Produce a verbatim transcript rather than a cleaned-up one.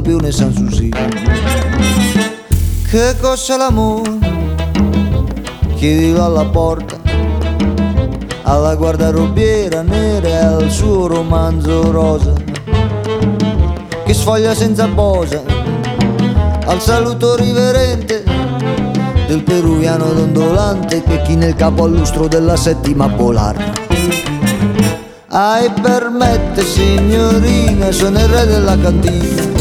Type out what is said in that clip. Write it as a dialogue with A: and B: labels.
A: più ne San Susi. Che cos'è l'amore? Chiedilo alla porta, alla guardarobiera nera e al suo romanzo rosa, che sfoglia senza posa, al saluto riverente del peruviano dondolante che china il capo al lustro della settima polare. Ai permette signorina, sono il re della cantina,